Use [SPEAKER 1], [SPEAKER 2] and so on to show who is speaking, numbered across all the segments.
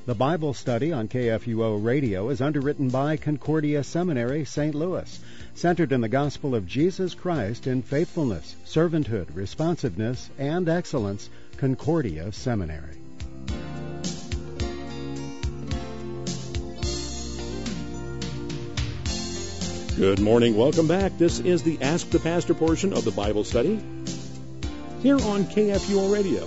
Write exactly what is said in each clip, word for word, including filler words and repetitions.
[SPEAKER 1] The Bible study on K F U O Radio is underwritten by Concordia Seminary, Saint Louis, centered in the gospel of Jesus Christ in faithfulness, servanthood, responsiveness, and excellence. Concordia Seminary.
[SPEAKER 2] Good morning. Welcome back. This is the Ask the Pastor portion of the Bible study here on K F U O Radio.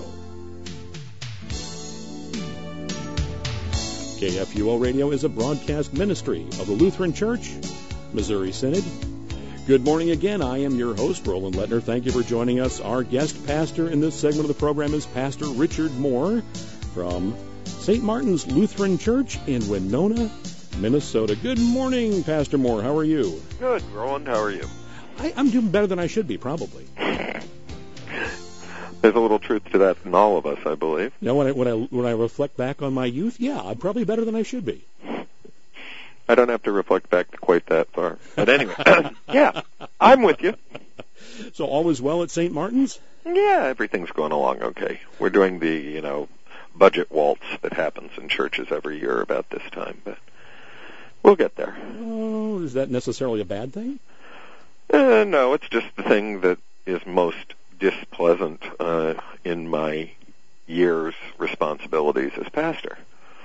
[SPEAKER 2] K F U O Radio is a broadcast ministry of the Lutheran Church, Missouri Synod. Good morning again. I am your host, Roland Lettner. Thank you for joining us. Our guest pastor in this segment of the program is Pastor Richard Moore from Saint Martin's Lutheran Church in Winona, Minnesota. Good morning, Pastor Moore. How are you?
[SPEAKER 3] Good, Roland. How are you?
[SPEAKER 2] I, I'm doing better than I should be, probably.
[SPEAKER 3] There's a little truth to that in all of us, I believe.
[SPEAKER 2] You know, when I, when I, when I reflect back on my youth, yeah, I'm probably better than I should be.
[SPEAKER 3] I don't have to reflect back quite that far. But anyway, yeah, I'm with you.
[SPEAKER 2] So all is well at Saint Martin's?
[SPEAKER 3] Yeah, everything's going along okay. We're doing the, you know, budget waltz that happens in churches every year about this time, but we'll get there.
[SPEAKER 2] Oh, is that necessarily a bad thing?
[SPEAKER 3] Uh, no, it's just the thing that is most displeasant uh, in my year's responsibilities as pastor.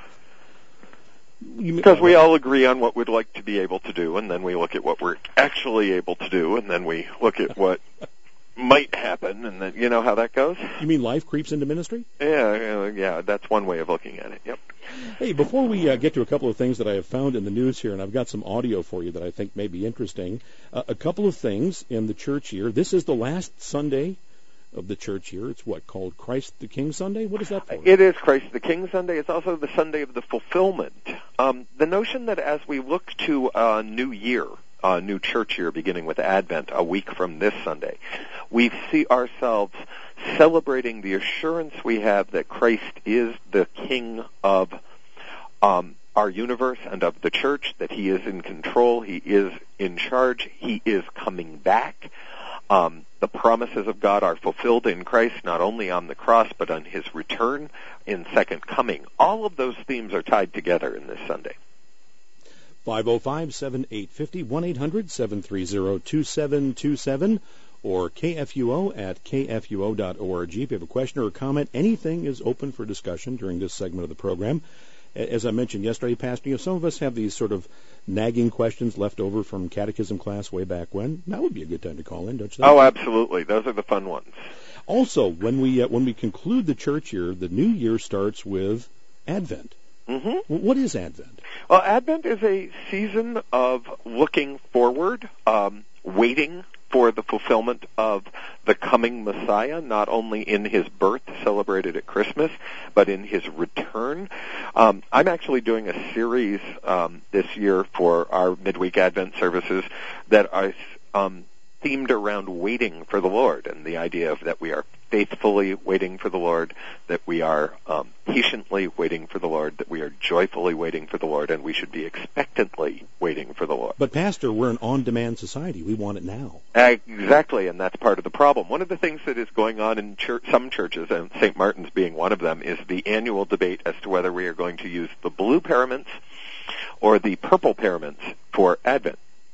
[SPEAKER 3] Because we all agree on what we'd like to be able to do, and then we look at what we're actually able to do, and then we look at what might happen, and then you know how that goes?
[SPEAKER 2] You mean life creeps into ministry?
[SPEAKER 3] Yeah, uh, yeah, that's one way of looking at it, yep.
[SPEAKER 2] Hey, before we uh, get to a couple of things that I have found in the news here, and I've got some audio for you that I think may be interesting, uh, a couple of things in the church year. This is the last Sunday of the church year. It's what, called Christ the King Sunday? What is that for?
[SPEAKER 3] It is Christ the King Sunday. It's also the Sunday of the fulfillment. Um, the notion that as we look to a new year, a new church year beginning with Advent, a week from this Sunday, we see ourselves celebrating the assurance we have that Christ is the King of um, our universe and of the church, that He is in control, He is in charge, He is coming back. Um, the promises of God are fulfilled in Christ, not only on the cross, but on His return in second coming. All of those themes are tied together in this Sunday.
[SPEAKER 2] five oh five, seven eight five oh, one eight hundred, seven three zero, two seven two seven, or K F U O at K F U O dot org. If you have a question or a comment, anything is open for discussion during this segment of the program. As I mentioned yesterday, Pastor, you know, some of us have these sort of nagging questions left over from catechism class way back when. That would be a good time to call in, don't you think?
[SPEAKER 3] Oh, absolutely. Those are the fun ones.
[SPEAKER 2] Also, when we uh, when we conclude the church year, the new year starts with Advent.
[SPEAKER 3] Mm-hmm.
[SPEAKER 2] What is Advent?
[SPEAKER 3] Well, Advent is a season of looking forward, um, waiting for the fulfillment of the coming Messiah, not only in His birth, celebrated at Christmas, but in His return. Um, I'm actually doing a series um, this year for our midweek Advent services that are um, themed around waiting for the Lord, and the idea of that we are faithfully waiting for the Lord, that we are um, patiently waiting for the Lord, that we are joyfully waiting for the Lord, and we should be expectantly waiting for the Lord.
[SPEAKER 2] But, Pastor, we're an on-demand society. We want it now.
[SPEAKER 3] Uh, exactly, and that's part of the problem. One of the things that is going on in church, some churches, and Saint Martin's being one of them, is the annual debate as to whether we are going to use the blue paraments or the purple paraments for Advent.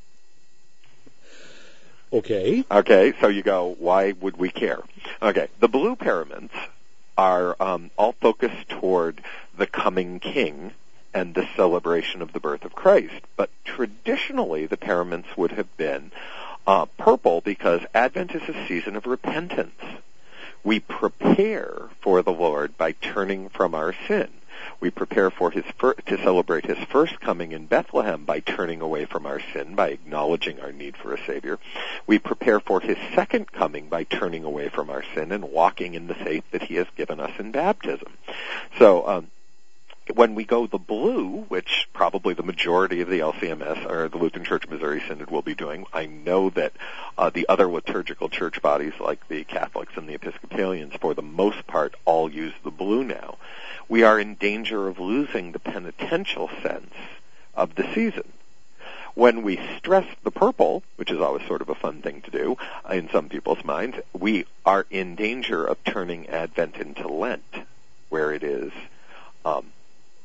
[SPEAKER 2] Okay.
[SPEAKER 3] Okay, so you go, why would we care? Okay, the blue paraments are um, all focused toward the coming King and the celebration of the birth of Christ. But traditionally, the paraments would have been uh, purple because Advent is a season of repentance. We prepare for the Lord by turning from our sin. We prepare for his fir- to celebrate His first coming in Bethlehem by turning away from our sin, by acknowledging our need for a Savior. We prepare for His second coming by turning away from our sin and walking in the faith that He has given us in baptism. So um, when we go the blue, which probably the majority of the L C M S, or the Lutheran Church Missouri Synod, will be doing, I know that uh, the other liturgical church bodies like the Catholics and the Episcopalians, for the most part, all use the blue now. We are in danger of losing the penitential sense of the season. When we stress the purple, which is always sort of a fun thing to do in some people's minds, we are in danger of turning Advent into Lent, where it is um,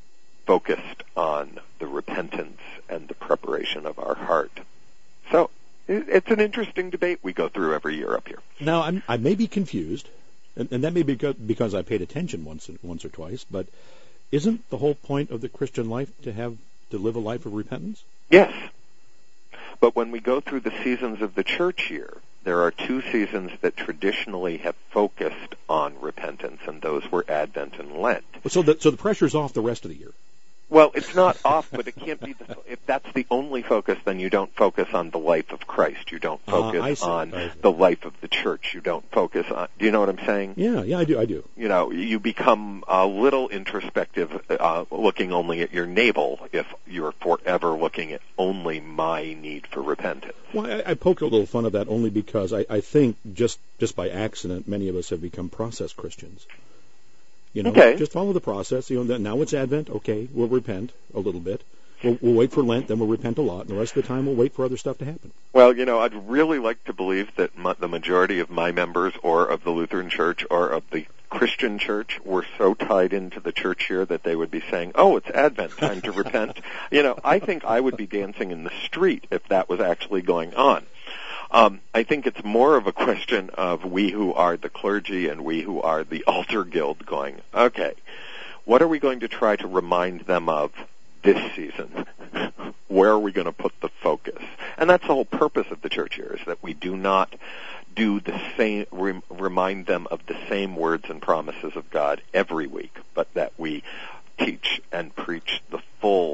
[SPEAKER 3] focused on the repentance and the preparation of our heart. So it's an interesting debate we go through every year up here.
[SPEAKER 2] Now, I'm, I may be confused, and, and that may be because I paid attention once, once or twice, but isn't the whole point of the Christian life to have to live a life of repentance?
[SPEAKER 3] Yes. But when we go through the seasons of the church year, there are two seasons that traditionally have focused on repentance, and those were Advent and Lent.
[SPEAKER 2] So the, so the pressure's off the rest of the year.
[SPEAKER 3] Well, it's not off, but it can't be. The, if that's the only focus, then you don't focus on the life of Christ. You don't focus
[SPEAKER 2] uh,
[SPEAKER 3] on the life of the church. You don't focus on. Do you know what I'm saying?
[SPEAKER 2] Yeah, yeah, I do. I do.
[SPEAKER 3] You know, you become a little introspective, uh, looking only at your navel if you're forever looking at only my need for repentance.
[SPEAKER 2] Well, I, I poke a little fun at that only because I, I think just just by accident, many of us have become process Christians. You know,
[SPEAKER 3] okay.
[SPEAKER 2] Just follow the process. You know, now it's Advent. Okay, we'll repent a little bit. We'll, we'll wait for Lent, then we'll repent a lot, and the rest of the time we'll wait for other stuff to happen.
[SPEAKER 3] Well, you know, I'd really like to believe that my, the majority of my members, or of the Lutheran Church, or of the Christian Church, were so tied into the church year that they would be saying, "Oh, it's Advent, time to repent." You know, I think I would be dancing in the street if that was actually going on. Um, I think it's more of a question of we who are the clergy and we who are the altar guild going, okay, what are we going to try to remind them of this season? Where are we going to put the focus? And that's the whole purpose of the church year, is that we do not do the same, rem, remind them of the same words and promises of God every week, but that we teach and preach the full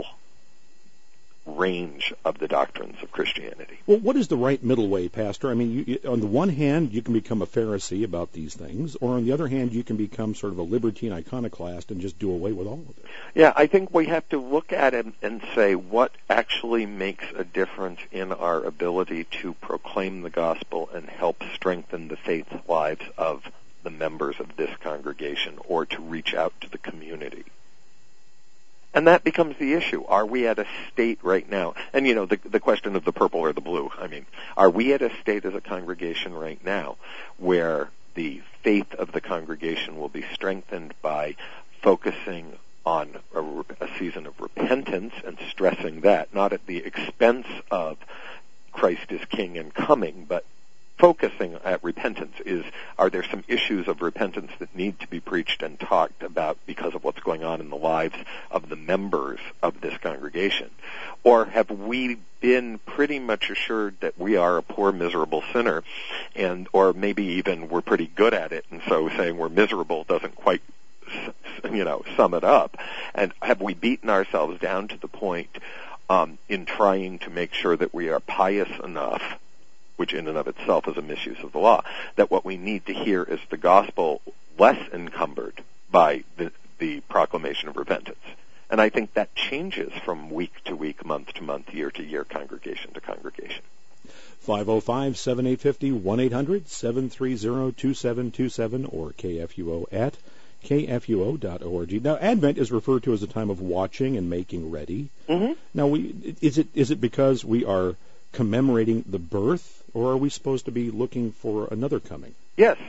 [SPEAKER 3] range of the doctrines of Christianity.
[SPEAKER 2] Well, what is the right middle way, Pastor? I mean, you, you, on the one hand, you can become a Pharisee about these things, or on the other hand, you can become sort of a libertine iconoclast and just do away with all of it.
[SPEAKER 3] Yeah, I think we have to look at it and say what actually makes a difference in our ability to proclaim the gospel and help strengthen the faith lives of the members of this congregation, or to reach out to the community. And that becomes the issue. Are we at a state right now? And, you know, the, the question of the purple or the blue, I mean, are we at a state as a congregation right now where the faith of the congregation will be strengthened by focusing on a, a season of repentance and stressing that, not at the expense of Christ is King and coming, but focusing at repentance? Is, are there some issues of repentance that need to be preached and talked about because of what's going on in the lives of the members of this congregation? Or have we been pretty much assured that we are a poor, miserable sinner, and or maybe even we're pretty good at it, and so saying we're miserable doesn't quite, you know, sum it up? And have we beaten ourselves down to the point um, in trying to make sure that we are pious enough, which in and of itself is a misuse of the law, that what we need to hear is the gospel less encumbered by the, the proclamation of repentance? And I think that changes from week to week, month to month, year to year, congregation to congregation.
[SPEAKER 2] five oh five, seven eight five oh, one eight hundred, seven three zero, two seven two seven, or K F U O at K F U O dot org. Now, Advent is referred to as a time of watching and making ready.
[SPEAKER 3] Mm-hmm.
[SPEAKER 2] Now, we, is it is it because we are commemorating the birth, or are we supposed to be looking for another coming?
[SPEAKER 3] Yes.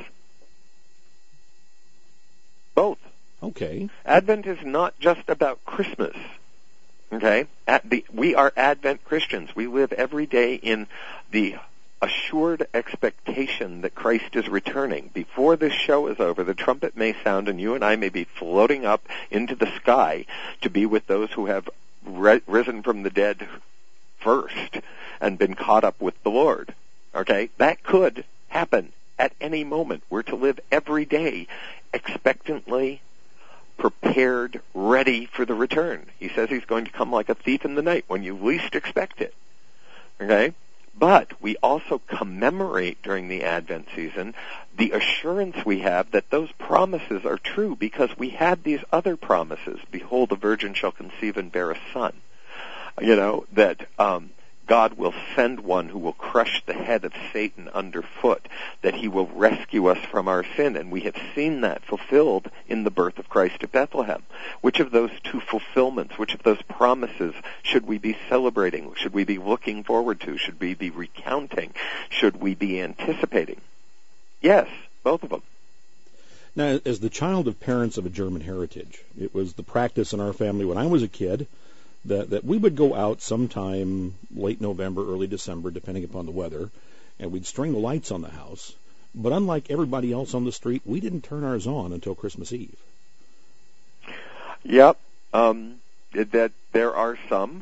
[SPEAKER 3] Both.
[SPEAKER 2] Okay.
[SPEAKER 3] Advent is not just about Christmas. Okay? At the, we are Advent Christians. We live every day in the assured expectation that Christ is returning. Before this show is over, the trumpet may sound and you and I may be floating up into the sky to be with those who have ri- risen from the dead first and been caught up with the Lord. Okay? That could happen at any moment. We're to live every day expectantly, prepared, ready for the return. He says he's going to come like a thief in the night when you least expect it. Okay? But we also commemorate during the Advent season the assurance we have that those promises are true because we had these other promises. Behold, the virgin shall conceive and bear a son. You know, that um, God will send one who will crush the head of Satan underfoot, that he will rescue us from our sin. And we have seen that fulfilled in the birth of Christ at Bethlehem. Which of those two fulfillments, which of those promises should we be celebrating? Should we be looking forward to? Should we be recounting? Should we be anticipating? Yes, both of them.
[SPEAKER 2] Now, as the child of parents of a German heritage, it was the practice in our family when I was a kid that, that we would go out sometime late November, early December, depending upon the weather, and we'd string the lights on the house. But unlike everybody else on the street, we didn't turn ours on until Christmas Eve.
[SPEAKER 3] Yep. Um, that there are some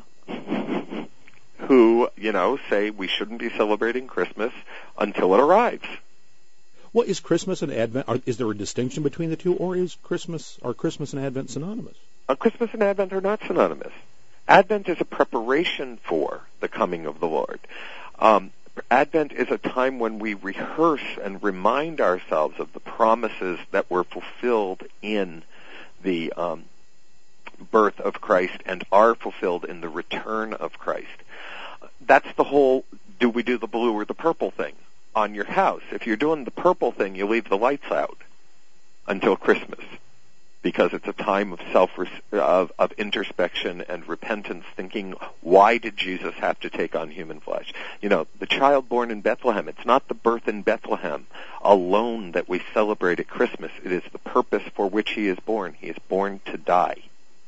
[SPEAKER 3] who, you know, say we shouldn't be celebrating Christmas until it arrives.
[SPEAKER 2] Well, is Christmas and Advent, are, is there a distinction between the two, or is Christmas, are Christmas and Advent synonymous?
[SPEAKER 3] Uh, Christmas and Advent are not synonymous. Advent is a preparation for the coming of the Lord. Um, Advent is a time when we rehearse and remind ourselves of the promises that were fulfilled in the um, birth of Christ and are fulfilled in the return of Christ. That's the whole do we do the blue or the purple thing on your house. If you're doing the purple thing, you leave the lights out until Christmas, because it's a time of self of, of introspection and repentance, thinking, why did Jesus have to take on human flesh? You know, the child born in Bethlehem, it's not the birth in Bethlehem alone that we celebrate at Christmas. It is the purpose for which he is born. He is born to die.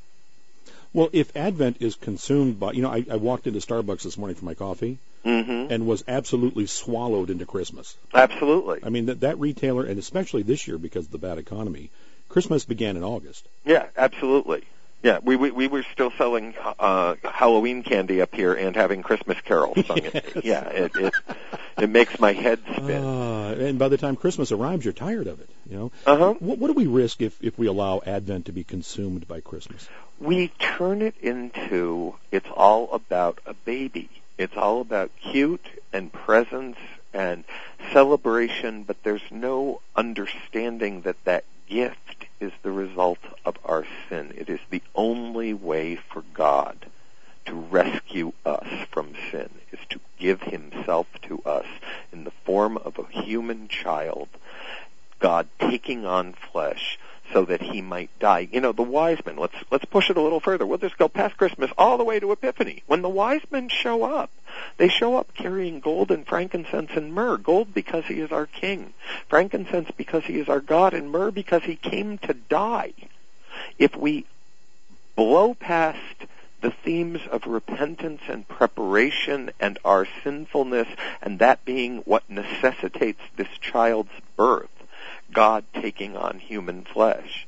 [SPEAKER 2] Well, if Advent is consumed by, you know, I, I walked into Starbucks this morning for my coffee
[SPEAKER 3] mm-hmm.
[SPEAKER 2] and was absolutely swallowed into Christmas.
[SPEAKER 3] Absolutely.
[SPEAKER 2] I mean, that, that retailer, and especially this year because of the bad economy, Christmas began in August.
[SPEAKER 3] Yeah, absolutely. Yeah, we we, we were still selling uh, Halloween candy up here and having Christmas carols sung.
[SPEAKER 2] Yes.
[SPEAKER 3] Yeah, it, it it makes my head spin.
[SPEAKER 2] Uh, and by the time Christmas arrives, you're tired of it. You know.
[SPEAKER 3] Uh-huh.
[SPEAKER 2] What, what do we risk if, if we allow Advent to be consumed by Christmas?
[SPEAKER 3] We turn it into it's all about a baby. It's all about cute and presents and celebration, but there's no understanding that that gift is the result of our sin. It is the only way for God to rescue us from sin, is to give himself to us in the form of a human child, God taking on flesh so that he might die. You know, the wise men, let's let's push it a little further. We'll just go past Christmas all the way to Epiphany. When the wise men show up, they show up carrying gold and frankincense and myrrh. Gold because he is our king. Frankincense because he is our God. And myrrh because he came to die. If we blow past the themes of repentance and preparation and our sinfulness, and that being what necessitates this child's birth, God taking on human flesh,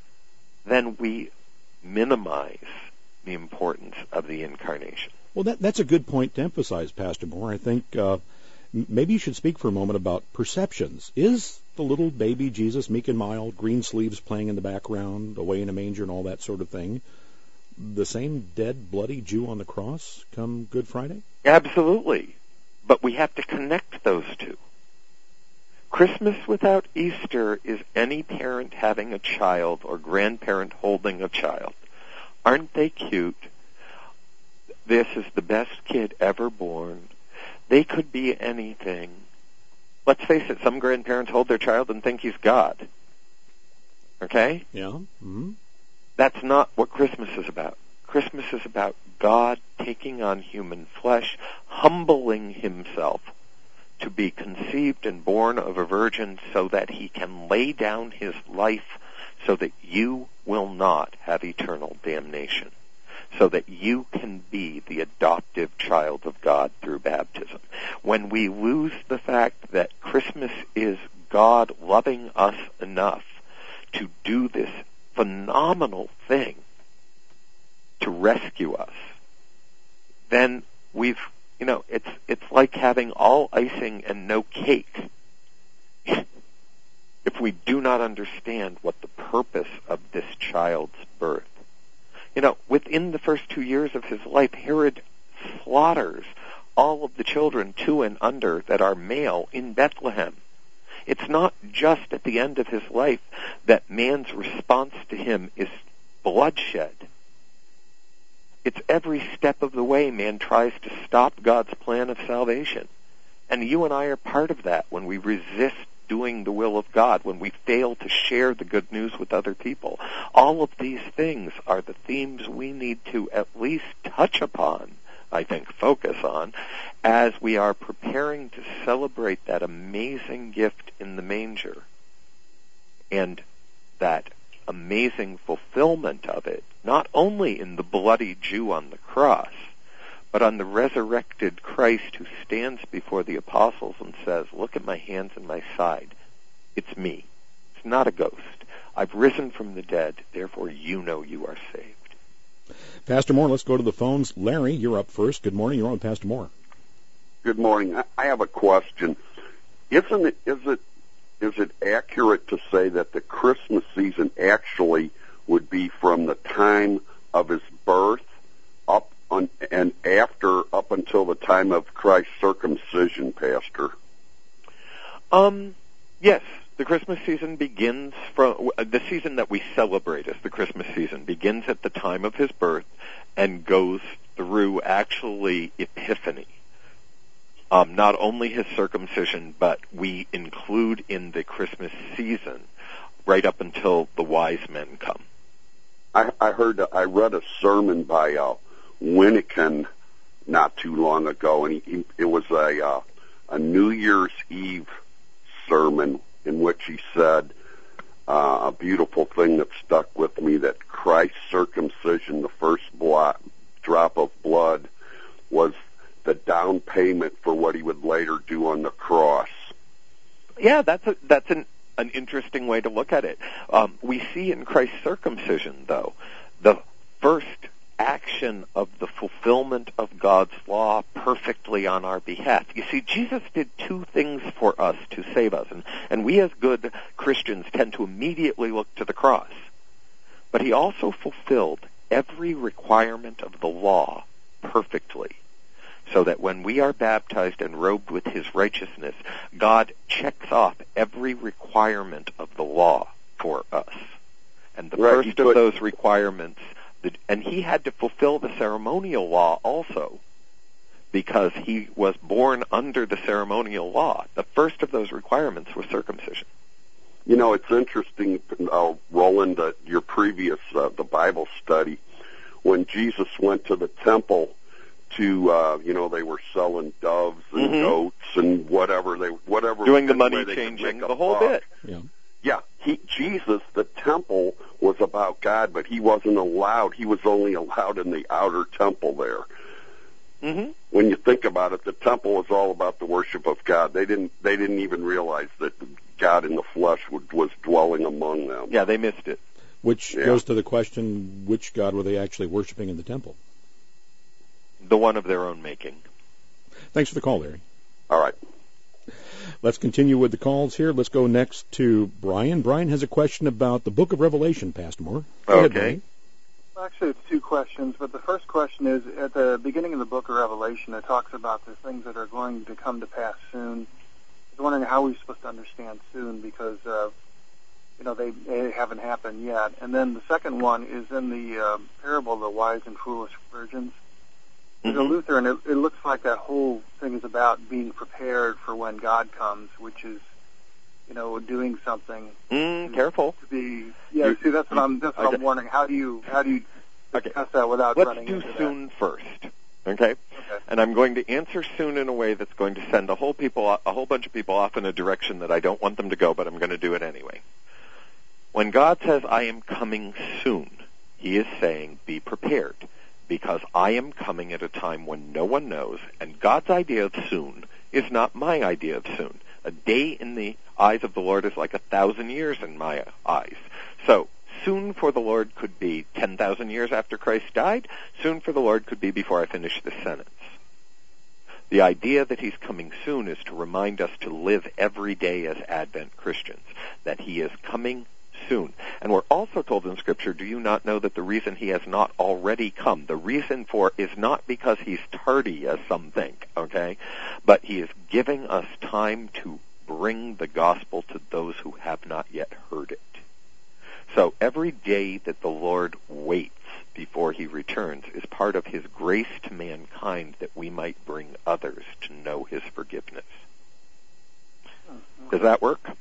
[SPEAKER 3] then we minimize the importance of the incarnation.
[SPEAKER 2] Well, that, that's a good point to emphasize, Pastor Moore. I think uh, maybe you should speak for a moment about perceptions. Is the little baby Jesus, meek and mild, green sleeves playing in the background, away in a manger and all that sort of thing, the same dead, bloody Jew on the cross come Good Friday?
[SPEAKER 3] Absolutely. But we have to connect those two. Christmas without Easter is any parent having a child or grandparent holding a child. Aren't they cute? This is the best kid ever born. They could be anything. Let's face it, some grandparents hold their child and think he's God. Okay?
[SPEAKER 2] Yeah. Mm-hmm.
[SPEAKER 3] That's not what Christmas is about. Christmas is about God taking on human flesh, humbling himself to be conceived and born of a virgin so that he can lay down his life so that you will not have eternal damnation, so that you can be the adoptive child of God through baptism. When we lose the fact that Christmas is God loving us enough to do this phenomenal thing to rescue us, then we've You know, it's it's like having all icing and no cake. If we do not understand what the purpose of this child's birth. You know, within the first two years of his life, Herod slaughters all of the children two and under that are male in Bethlehem. It's not just at the end of his life that man's response to him is bloodshed. It's every step of the way man tries to stop God's plan of salvation. And you and I are part of that when we resist doing the will of God, when we fail to share the good news with other people. All of these things are the themes we need to at least touch upon, I think, focus on, as we are preparing to celebrate that amazing gift in the manger. and that amazing fulfillment of it, not only in the bloody Jew on the cross, but on the resurrected Christ who stands before the apostles and says, look at my hands and my side. It's me. It's not a ghost. I've risen from the dead, therefore you know you are saved.
[SPEAKER 2] Pastor Moore, let's go to the phones. Larry, you're up first. Good morning. You're on with Pastor Moore.
[SPEAKER 4] Good morning. I have a question. Isn't it, is it, is it accurate to say that the Christmas season actually would be from the time of his birth up on, and after up until the time of Christ's circumcision, Pastor?
[SPEAKER 3] Um, yes. The Christmas season begins from, the season that we celebrate as the Christmas season begins at the time of his birth and goes through actually Epiphany. Um, not only his circumcision, but we include in the Christmas season right up until the wise men come.
[SPEAKER 4] I, I heard, I read a sermon by uh, Winnikin not too long ago, and he, he, it was a uh, a New Year's Eve sermon in which he said uh, a beautiful thing that stuck with me, that Christ's circumcision, the first blo- drop of blood, was the down payment for what he would later do on the cross.
[SPEAKER 3] Yeah, that's a, that's an, an interesting way to look at it. Um, we see in Christ's circumcision, though, the first action of the fulfillment of God's law perfectly on our behalf. You see, Jesus did two things for us to save us, and, and we as good Christians tend to immediately look to the cross. But he also fulfilled every requirement of the law perfectly, so that when we are baptized and robed with his righteousness, God checks off every requirement of the law for us. And the
[SPEAKER 4] right,
[SPEAKER 3] first of those requirements, and he had to fulfill the ceremonial law also, because he was born under the ceremonial law. The first of those requirements was circumcision.
[SPEAKER 4] You know, it's interesting, uh, Roland, uh, your previous, uh, the Bible study, when Jesus went to the temple to, uh, you know, they were selling doves and
[SPEAKER 3] mm-hmm.
[SPEAKER 4] goats and whatever they, whatever.
[SPEAKER 3] Doing the money changing, the whole
[SPEAKER 4] buck.
[SPEAKER 3] bit.
[SPEAKER 2] Yeah.
[SPEAKER 4] Yeah, he, Jesus, the temple was about God, but he wasn't allowed. He was only allowed in the outer temple there.
[SPEAKER 3] Mm-hmm.
[SPEAKER 4] When you think about it, the temple was all about the worship of God. They didn't, they didn't even realize that God in the flesh would, was dwelling among them.
[SPEAKER 3] Yeah, they missed it.
[SPEAKER 2] Which
[SPEAKER 4] yeah.
[SPEAKER 2] goes to the question, which God were they actually worshiping in the temple?
[SPEAKER 3] The one of their own making.
[SPEAKER 2] Thanks for the call, Larry.
[SPEAKER 4] All right.
[SPEAKER 2] Let's continue with the calls here. Let's go next to Brian. Brian has a question about the book of Revelation, Pastor Moore. Go
[SPEAKER 3] okay.
[SPEAKER 2] ahead, Brian.
[SPEAKER 5] Well, actually, it's two questions, but the first question is, at the beginning of the book of Revelation, it talks about the things that are going to come to pass soon. I was wondering how we're supposed to understand soon, because, uh, you know, they, they haven't happened yet. And then the second one is in the uh, parable of the wise and foolish virgins. As a Lutheran, it, it looks like that whole thing is about being prepared for when God comes, which is, you know, doing something.
[SPEAKER 3] Mm,
[SPEAKER 5] to,
[SPEAKER 3] careful.
[SPEAKER 5] To be, yeah. You, see, that's what I'm. That's what okay. I'm wondering. How do you how do you discuss
[SPEAKER 3] okay.
[SPEAKER 5] that without
[SPEAKER 3] Let's
[SPEAKER 5] running
[SPEAKER 3] into
[SPEAKER 5] that?
[SPEAKER 3] Let's do soon first. Okay? okay. And I'm going to answer soon in a way that's going to send a whole people, a whole bunch of people off in a direction that I don't want them to go, but I'm going to do it anyway. When God says, "I am coming soon," He is saying, "Be prepared." Because I am coming at a time when no one knows, and God's idea of soon is not my idea of soon. A day in the eyes of the Lord is like a thousand years in my eyes. So, soon for the Lord could be ten thousand years after Christ died. Soon for the Lord could be before I finish this sentence. The idea that He's coming soon is to remind us to live every day as Advent Christians, that He is coming soon. And we're also told in Scripture, do you not know that the reason He has not already come, the reason for is not because He's tardy, as some think, okay? But He is giving us time to bring the gospel to those who have not yet heard it. So every day that the Lord waits before He returns is part of His grace to mankind, that we might bring others to know His forgiveness. Does that work?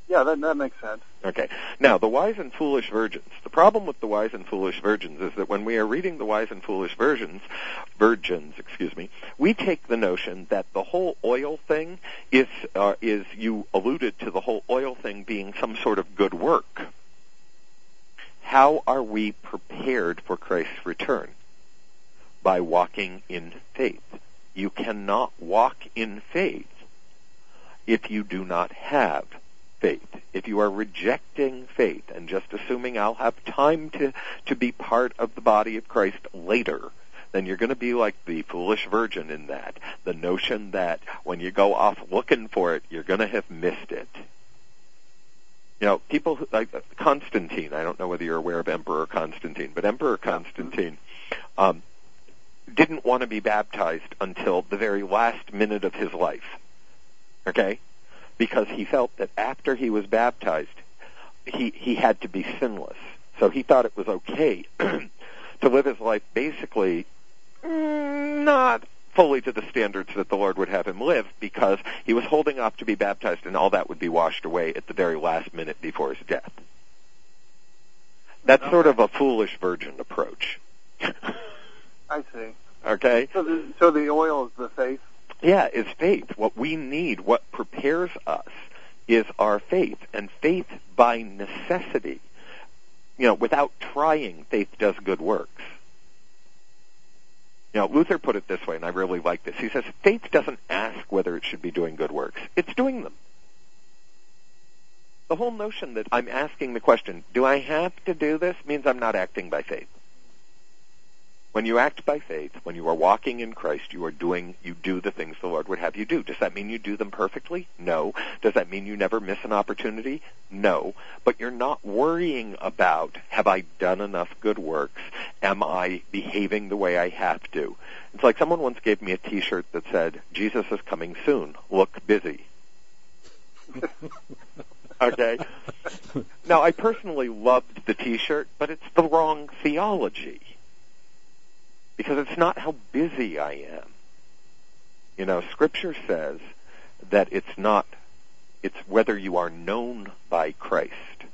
[SPEAKER 5] Yeah, that, that makes sense.
[SPEAKER 3] Okay. Now, the wise and foolish virgins. The problem with the wise and foolish virgins is that when we are reading the wise and foolish virgins, virgins, excuse me, we take the notion that the whole oil thing is, uh, is you alluded to the whole oil thing being some sort of good work. How are we prepared for Christ's return? By walking in faith. You cannot walk in faith if you do not have faith. If you are rejecting faith and just assuming I'll have time to, to be part of the body of Christ later, then you're going to be like the foolish virgin in that. The notion that when you go off looking for it, you're going to have missed it. You know, people like Constantine, I don't know whether you're aware of Emperor Constantine, but Emperor Constantine um, didn't want to be baptized until the very last minute of his life. Okay? Because he felt that after he was baptized, he, he had to be sinless. So he thought it was okay to live his life basically not fully to the standards that the Lord would have him live, because he was holding off to be baptized and all that would be washed away at the very last minute before his death. That's okay. Sort of a foolish virgin approach.
[SPEAKER 5] I see.
[SPEAKER 3] Okay?
[SPEAKER 5] So the, so the oil is the faith?
[SPEAKER 3] Yeah, is faith. What we need, what prepares us, is our faith. And faith by necessity, you know, without trying, faith does good works. You know, Luther put it this way, and I really like this. He says, faith doesn't ask whether it should be doing good works. It's doing them. The whole notion that I'm asking the question, do I have to do this, means I'm not acting by faith. When you act by faith, when you are walking in Christ, you are doing, you do the things the Lord would have you do. Does that mean you do them perfectly? No. Does that mean you never miss an opportunity? No. But you're not worrying about, have I done enough good works? Am I behaving the way I have to? It's like someone once gave me a T-shirt that said, Jesus is coming soon. Look busy. Okay? Now, I personally loved the T-shirt, but it's the wrong theology. Because it's not how busy I am. You know, Scripture says that it's not, it's whether you are known by Christ.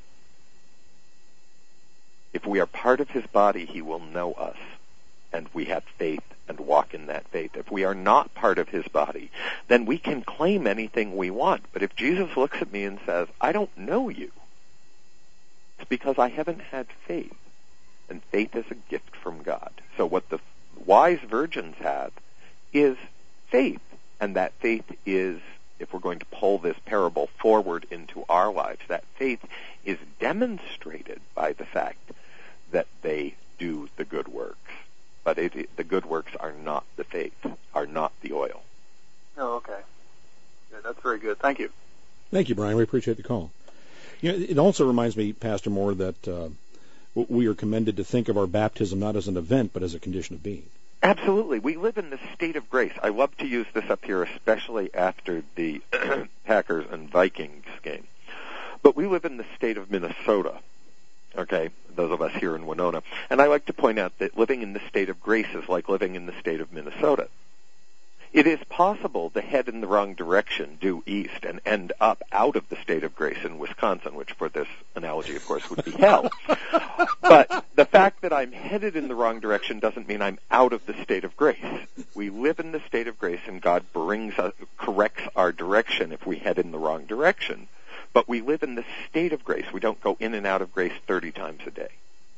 [SPEAKER 3] If we are part of His body, He will know us, and we have faith and walk in that faith. If we are not part of His body, then we can claim anything we want. But if Jesus looks at me and says, I don't know you, it's because I haven't had faith. And faith is a gift from God. So what the wise virgins have is faith. And that faith is, if we're going to pull this parable forward into our lives, that faith is demonstrated by the fact that they do the good works. But it, the good works are not the faith, are not the oil.
[SPEAKER 5] Oh, okay. Yeah, that's very good. Thank you.
[SPEAKER 2] Thank you, Brian. We appreciate the call. You know, it also reminds me, Pastor Moore, that uh, we are commended to think of our baptism not as an event, but as a condition of being.
[SPEAKER 3] Absolutely. We live in the state of grace. I love to use this up here, especially after the Packers and Vikings game. But we live in the state of Minnesota, okay, those of us here in Winona. And I like to point out that living in the state of grace is like living in the state of Minnesota. It is possible to head in the wrong direction, due east, and end up out of the state of grace in Wisconsin, which for this analogy, of course, would be hell. But the fact that I'm headed in the wrong direction doesn't mean I'm out of the state of grace. We live in the state of grace, and God brings us, corrects our direction if we head in the wrong direction. But we live in the state of grace. We don't go in and out of grace thirty times a day.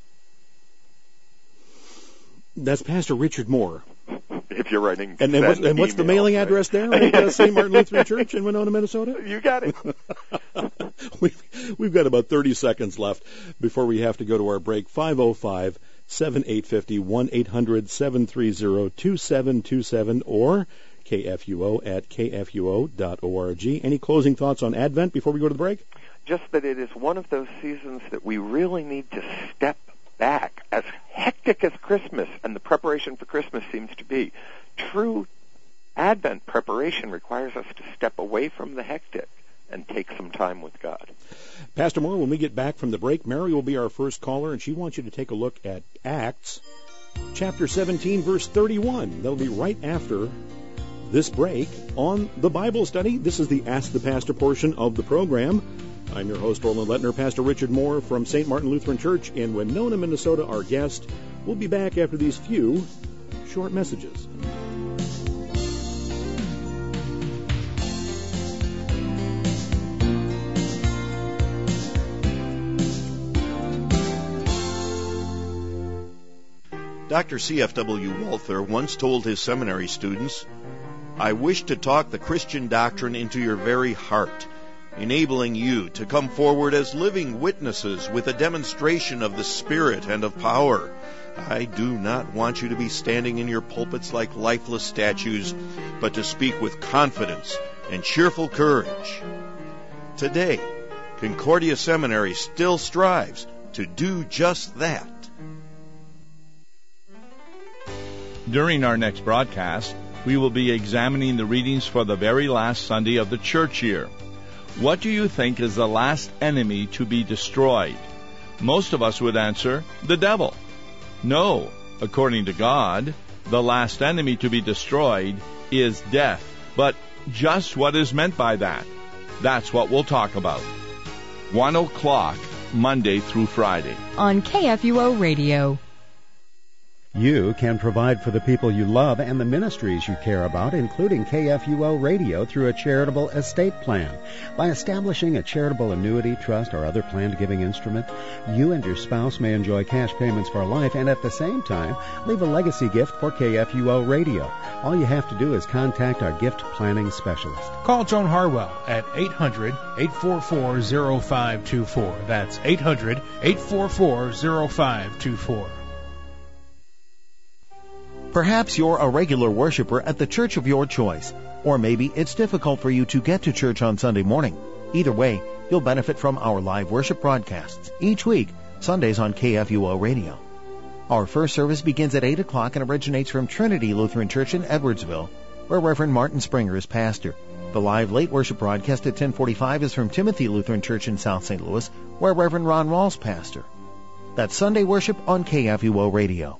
[SPEAKER 2] That's Pastor Richard Moore.
[SPEAKER 3] If you're writing,
[SPEAKER 2] and, then what's, and what's the mailing address there at uh, Saint Martin Lutheran Church in Winona, Minnesota?
[SPEAKER 3] You got it.
[SPEAKER 2] we've, we've got about thirty seconds left before we have to go to our break. five oh five, seven eight five oh, one eight hundred, seven three zero, two seven two seven, or K F U O at K F U O dot org. Any closing thoughts on Advent before we go to the break?
[SPEAKER 3] Just that it is one of those seasons that we really need to step back. As hectic as Christmas and the preparation for Christmas seems to be, true Advent preparation requires us to step away from the hectic and take some time with God.
[SPEAKER 2] Pastor Moore, when we get back from the break, Mary will be our first caller, and she wants you to take a look at Acts chapter seventeen, verse thirty-one. That'll be right after this break on the Bible study. This is the Ask the Pastor portion of the program. I'm your host, Roland Lettner. Pastor Richard Moore from Saint Martin Lutheran Church in Winona, Minnesota, our guest. We'll be back after these few short messages.
[SPEAKER 6] Doctor C F W Walther once told his seminary students, "I wish to talk the Christian doctrine into your very heart, enabling you to come forward as living witnesses with a demonstration of the Spirit and of power. I do not want you to be standing in your pulpits like lifeless statues, but to speak with confidence and cheerful courage." Today, Concordia Seminary still strives to do just that.
[SPEAKER 7] During our next broadcast, we will be examining the readings for the very last Sunday of the church year. What do you think is the last enemy to be destroyed? Most of us would answer, the devil. No, according to God, the last enemy to be destroyed is death. But just what is meant by that? That's what we'll talk about. One o'clock, Monday through Friday.
[SPEAKER 8] On K F U O Radio.
[SPEAKER 1] You can provide for the people you love and the ministries you care about, including K F U O Radio, through a charitable estate plan. By establishing a charitable annuity, trust, or other planned giving instrument, you and your spouse may enjoy cash payments for life and at the same time leave a legacy gift for K F U O Radio. All you have to do is contact our gift planning specialist.
[SPEAKER 9] Call Joan Harwell at eight hundred, eight four four, zero five two four. That's eight hundred, eight four four, zero five two four.
[SPEAKER 10] Perhaps you're a regular worshiper at the church of your choice, or maybe it's difficult for you to get to church on Sunday morning. Either way, you'll benefit from our live worship broadcasts each week, Sundays on K F U O Radio. Our first service begins at eight o'clock and originates from Trinity Lutheran Church in Edwardsville, where Reverend Martin Springer is pastor. The live late worship broadcast at ten forty-five is from Timothy Lutheran Church in South Saint Louis, where Reverend Ron Rawls pastor. That's Sunday worship on K F U O Radio.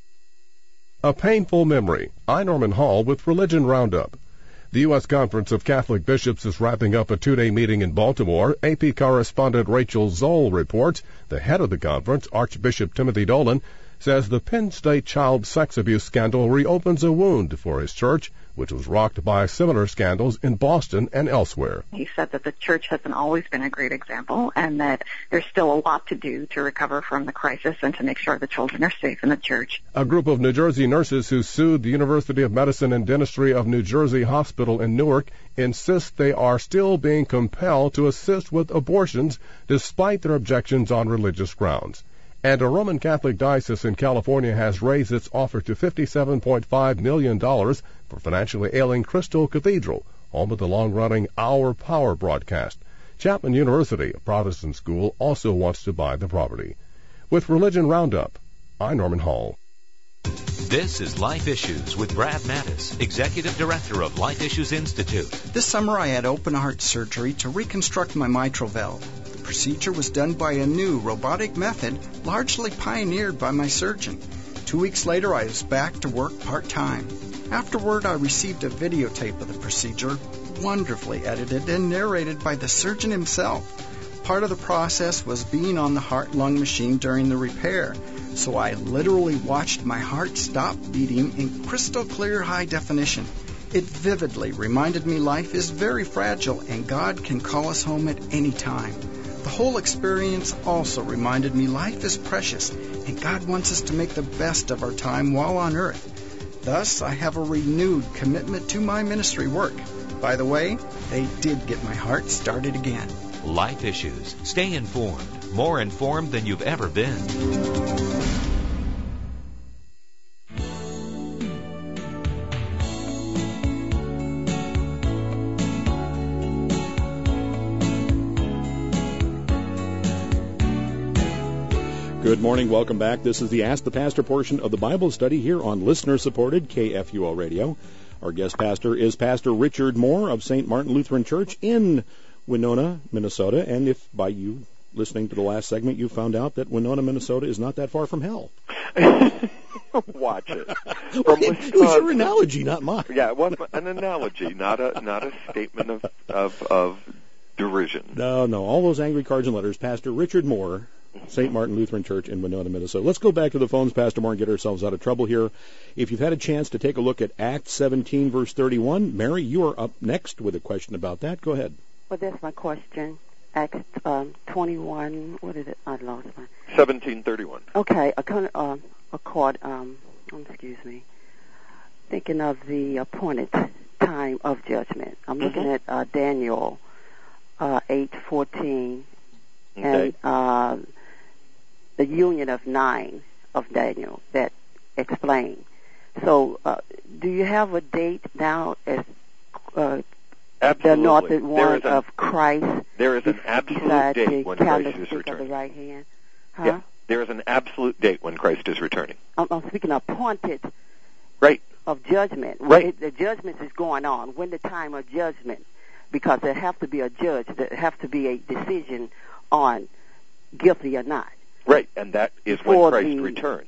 [SPEAKER 11] A painful memory. I, Norman Hall, with Religion Roundup. The U S Conference of Catholic Bishops is wrapping up a two-day meeting in Baltimore. A P correspondent Rachel Zoll reports the head of the conference, Archbishop Timothy Dolan, says the Penn State child sex abuse scandal reopens a wound for his church, which was rocked by similar scandals in Boston and elsewhere.
[SPEAKER 12] He said that the church hasn't always been a great example and that there's still a lot to do to recover from the crisis and to make sure the children are safe in the church.
[SPEAKER 11] A group of New Jersey nurses who sued the University of Medicine and Dentistry of New Jersey Hospital in Newark insist they are still being compelled to assist with abortions despite their objections on religious grounds. And a Roman Catholic diocese in California has raised its offer to fifty-seven point five million dollars for financially ailing Crystal Cathedral, home of the long-running Our Power broadcast. Chapman University, a Protestant school, also wants to buy the property. With Religion Roundup, I'm Norman Hall.
[SPEAKER 13] This is Life Issues with Brad Mattis, Executive Director of Life Issues Institute.
[SPEAKER 14] This summer I had open heart surgery to reconstruct my mitral valve. The procedure was done by a new robotic method largely pioneered by my surgeon. Two weeks later I was back to work part-time. Afterward I received a videotape of the procedure, wonderfully edited and narrated by the surgeon himself. Part of the process was being on the heart-lung machine during the repair, so I literally watched my heart stop beating in crystal clear high definition. It vividly reminded me life is very fragile and God can call us home at any time. The whole experience also reminded me life is precious and God wants us to make the best of our time while on earth. Thus, I have a renewed commitment to my ministry work. By the way, they did get my heart started again.
[SPEAKER 13] Life Issues. Stay informed. More informed than you've ever been.
[SPEAKER 2] Good morning. Welcome back. This is the Ask the Pastor portion of the Bible study here on listener-supported K F U O Radio. Our guest pastor is Pastor Richard Moore of Saint Martin Lutheran Church in Winona, Minnesota. And if by you listening to the last segment you found out that Winona, Minnesota is not that far from hell.
[SPEAKER 3] Watch it.
[SPEAKER 2] Well, it was your analogy, not mine.
[SPEAKER 3] Yeah, it was an analogy, not a not a statement of of, of derision.
[SPEAKER 2] No, no, all those angry cards and letters. Pastor Richard Moore, Saint Martin Lutheran Church in Winona, Minnesota. Let's go back to the phones, Pastor Moore, and get ourselves out of trouble here. If you've had a chance to take a look at Acts seventeen, verse thirty-one, Mary, you are up next with a question about that. Go ahead.
[SPEAKER 15] Well, that's my question. Acts um, twenty-one, what is it? I lost my...
[SPEAKER 3] seventeen thirty-one.
[SPEAKER 15] Okay, a, con- uh, a court, um, excuse me, thinking of the appointed time of judgment. I'm mm-hmm. looking at uh, Daniel uh, eight fourteen,
[SPEAKER 3] okay.
[SPEAKER 15] and uh, the union of nine of Daniel that explain. So, uh, do you have a date now as uh,
[SPEAKER 3] Absolutely.
[SPEAKER 15] the anointed one
[SPEAKER 3] an,
[SPEAKER 15] of Christ?
[SPEAKER 3] There is an absolute date when Christ is returning.
[SPEAKER 15] Of the right hand? Huh?
[SPEAKER 3] Yeah, there is an absolute date when Christ is returning.
[SPEAKER 15] I'm, I'm speaking appointed.
[SPEAKER 3] Right.
[SPEAKER 15] Of judgment.
[SPEAKER 3] Right.
[SPEAKER 15] It, the judgment is going on. When the time of judgment, because there have to be a judge, there have to be a decision on guilty or not.
[SPEAKER 3] Right, and that is
[SPEAKER 15] Before
[SPEAKER 3] when Christ
[SPEAKER 15] the,
[SPEAKER 3] returns.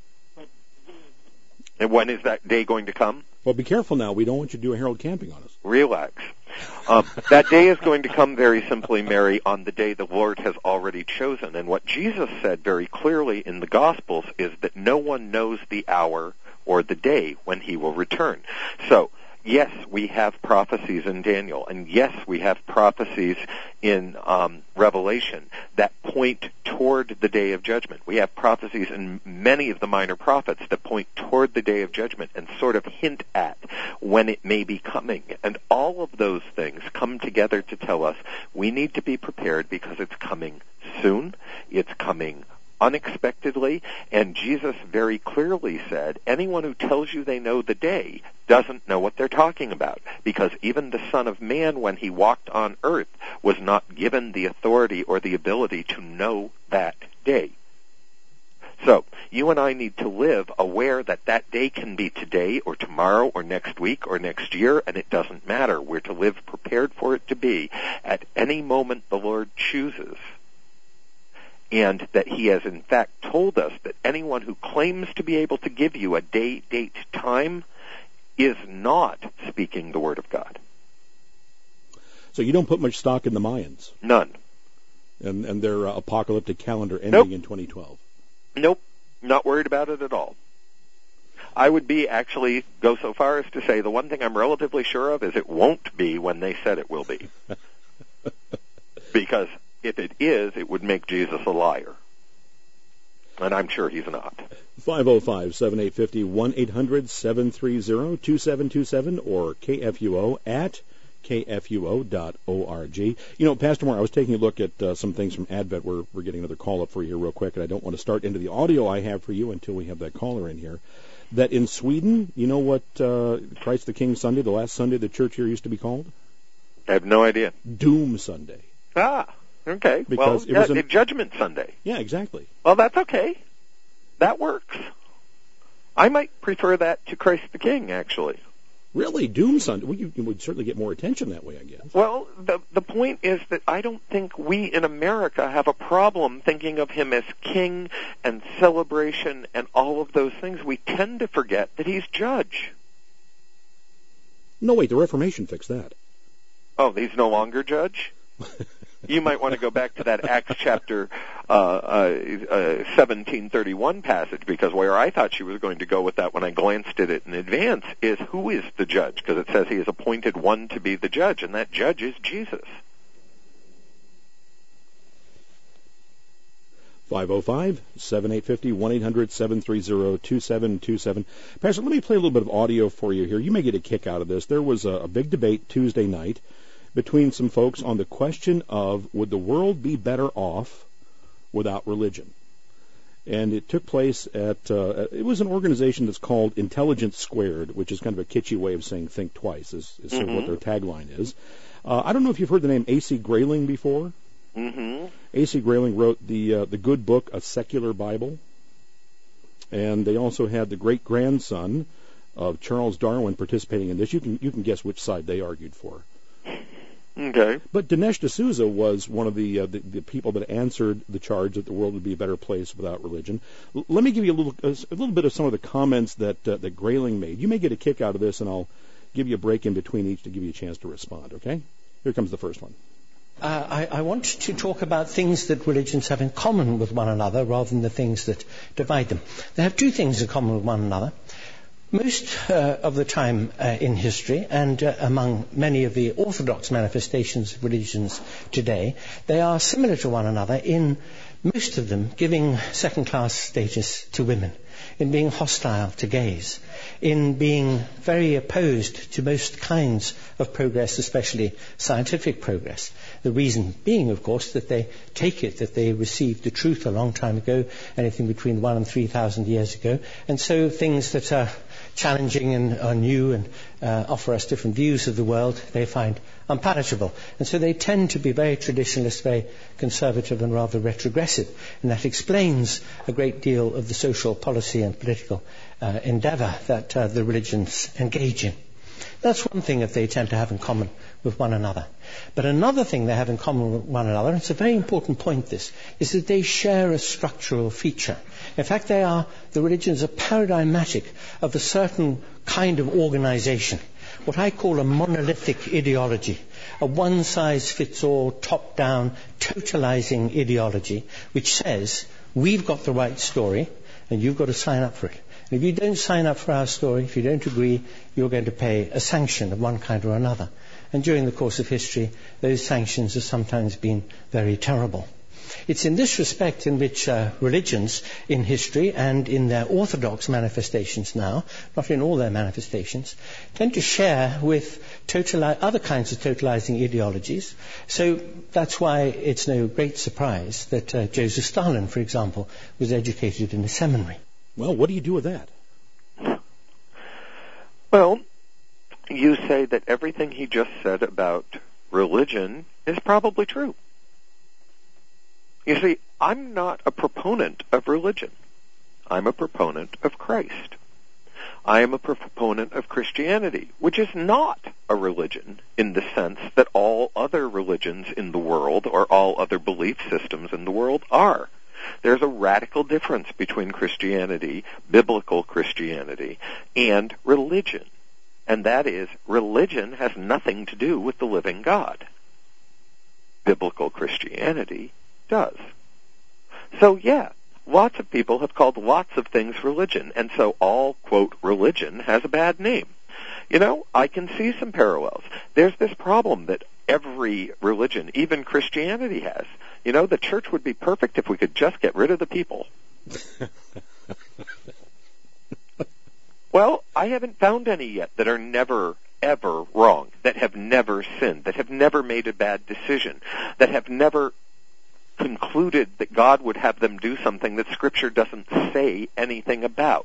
[SPEAKER 3] And when is that day going to come?
[SPEAKER 2] Well, be careful now. We don't want you to do a Harold Camping on us.
[SPEAKER 3] Relax. Um, that day is going to come very simply, Mary, on the day the Lord has already chosen. And what Jesus said very clearly in the Gospels is that no one knows the hour or the day when he will return. So, yes, we have prophecies in Daniel, and yes, we have prophecies in um, Revelation that point toward the day of judgment. We have prophecies in many of the minor prophets that point toward the day of judgment and sort of hint at when it may be coming. And all of those things come together to tell us we need to be prepared because it's coming soon, it's coming unexpectedly, and Jesus very clearly said, anyone who tells you they know the day doesn't know what they're talking about, because even the Son of Man, when he walked on earth, was not given the authority or the ability to know that day. So, you and I need to live aware that that day can be today or tomorrow or next week or next year, and it doesn't matter. We're to live prepared for it to be at any moment the Lord chooses. And that he has in fact told us that anyone who claims to be able to give you a day, date, time is not speaking the word of God.
[SPEAKER 2] So you don't put much stock in the Mayans?
[SPEAKER 3] None.
[SPEAKER 2] And, and their uh, apocalyptic calendar ending
[SPEAKER 3] nope.
[SPEAKER 2] in twenty twelve?
[SPEAKER 3] Nope. Not worried about it at all. I would be actually go so far as to say the one thing I'm relatively sure of is it won't be when they said it will be. Because if it is, it would make Jesus a liar. And I'm sure he's not.
[SPEAKER 2] five oh five, seven eight five oh, one eight hundred, seven three zero, two seven two seven or K F U O at K F U O dot org. You know, Pastor Moore, I was taking a look at uh, some things from Advent. We're, we're getting another call up for you here real quick, and I don't want to start into the audio I have for you until we have that caller in here. That in Sweden, you know what uh, Christ the King Sunday, the last Sunday the church here used to be called?
[SPEAKER 3] I have no idea.
[SPEAKER 2] Doom Sunday.
[SPEAKER 3] Ah. Okay,
[SPEAKER 2] because
[SPEAKER 3] well,
[SPEAKER 2] it was
[SPEAKER 3] yeah,
[SPEAKER 2] an...
[SPEAKER 3] Judgment Sunday.
[SPEAKER 2] Yeah, exactly.
[SPEAKER 3] Well, that's okay. That works. I might prefer that to Christ the King, actually.
[SPEAKER 2] Really? Doom Sunday? Well, you, you would certainly get more attention that way, I guess.
[SPEAKER 3] Well, the the point is that I don't think we in America have a problem thinking of him as king and celebration and all of those things. We tend to forget that he's judge.
[SPEAKER 2] No, wait, the Reformation fixed that.
[SPEAKER 3] Oh, he's no longer judge? You might want to go back to that Acts chapter uh, uh, uh, seventeen thirty-one passage, because where I thought she was going to go with that when I glanced at it in advance is who is the judge, because it says he has appointed one to be the judge, and that judge is Jesus.
[SPEAKER 2] five oh five, seven eight five oh, one eight hundred, seven three zero, two seven two seven. Pastor, let me play a little bit of audio for you here. You may get a kick out of this. There was a, a big debate Tuesday night between some folks on the question of would the world be better off without religion. And it took place at, uh, it was an organization that's called Intelligence Squared, which is kind of a kitschy way of saying think twice, is, is sort mm-hmm. of what their tagline is. Uh, I don't know if you've heard the name A C Grayling before.
[SPEAKER 3] Mm-hmm.
[SPEAKER 2] A C Grayling wrote the uh, the good book, A Secular Bible. And they also had the great-grandson of Charles Darwin participating in this. You can you can guess which side they argued for.
[SPEAKER 3] Okay.
[SPEAKER 2] But Dinesh D'Souza was one of the, uh, the the people that answered the charge that the world would be a better place without religion. L- let me give you a little a, a little bit of some of the comments that uh, that Grayling made. You may get a kick out of this, and I'll give you a break in between each to give you a chance to respond. Okay? Here comes the first one.
[SPEAKER 16] Uh, I, I want to talk about things that religions have in common with one another rather than the things that divide them. They have two things in common with one another. Most uh, of the time uh, in history, and uh, among many of the orthodox manifestations of religions today, they are similar to one another in most of them giving second-class status to women, in being hostile to gays, in being very opposed to most kinds of progress, especially scientific progress. The reason being, of course, that they take it that they received the truth a long time ago, anything between one and three thousand years ago, and so things that are challenging and are new and uh, offer us different views of the world, they find unpalatable. And so they tend to be very traditionalist, very conservative and rather retrogressive. And that explains a great deal of the social policy and political uh, endeavour that uh, the religions engage in. That's one thing that they tend to have in common with one another. But another thing they have in common with one another, and it's a very important point this, is that they share a structural feature. In fact, they are, the religions are paradigmatic of a certain kind of organization, what I call a monolithic ideology, a one-size-fits-all, top-down, totalizing ideology, which says, we've got the right story, and you've got to sign up for it. And if you don't sign up for our story, if you don't agree, you're going to pay a sanction of one kind or another. And during the course of history, those sanctions have sometimes been very terrible. It's in this respect in which uh, religions in history and in their orthodox manifestations now, not in all their manifestations, tend to share with totali- other kinds of totalizing ideologies. So that's why it's no great surprise that uh, Joseph Stalin, for example, was educated in a seminary.
[SPEAKER 2] Well, what do you do with that?
[SPEAKER 3] Well, you say that everything he just said about religion is probably true. You see, I'm not a proponent of religion. I'm a proponent of Christ. I am a proponent of Christianity, which is not a religion in the sense that all other religions in the world or all other belief systems in the world are. There's a radical difference between Christianity, biblical Christianity, and religion. And that is, religion has nothing to do with the living God. Biblical Christianity does. So, yeah, lots of people have called lots of things religion, and so all, quote, religion has a bad name. You know, I can see some parallels. There's this problem that every religion, even Christianity, has. You know, the church would be perfect if we could just get rid of the people. Well, I haven't found any yet that are never, ever wrong, that have never sinned, that have never made a bad decision, that have never concluded that God would have them do something that Scripture doesn't say anything about.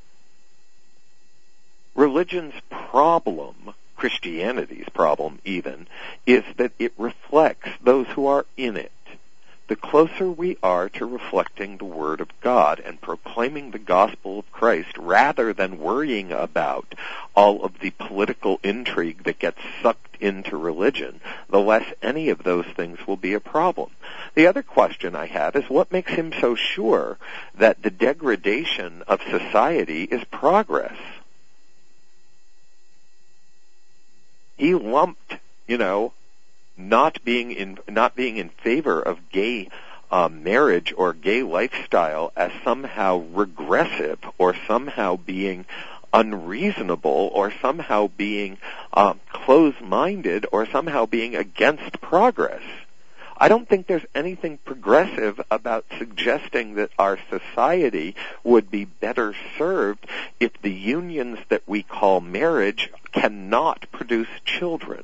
[SPEAKER 3] Religion's problem, Christianity's problem even, is that it reflects those who are in it. The closer we are to reflecting the Word of God and proclaiming the gospel of Christ rather than worrying about all of the political intrigue that gets sucked into religion, the less any of those things will be a problem. The other question I have is what makes him so sure that the degradation of society is progress? He lumped, you know, not being in not being in favor of gay uh, marriage or gay lifestyle as somehow regressive or somehow being unreasonable or somehow being uh, closed-minded or somehow being against progress. I don't think there's anything progressive about suggesting that our society would be better served if the unions that we call marriage cannot produce children.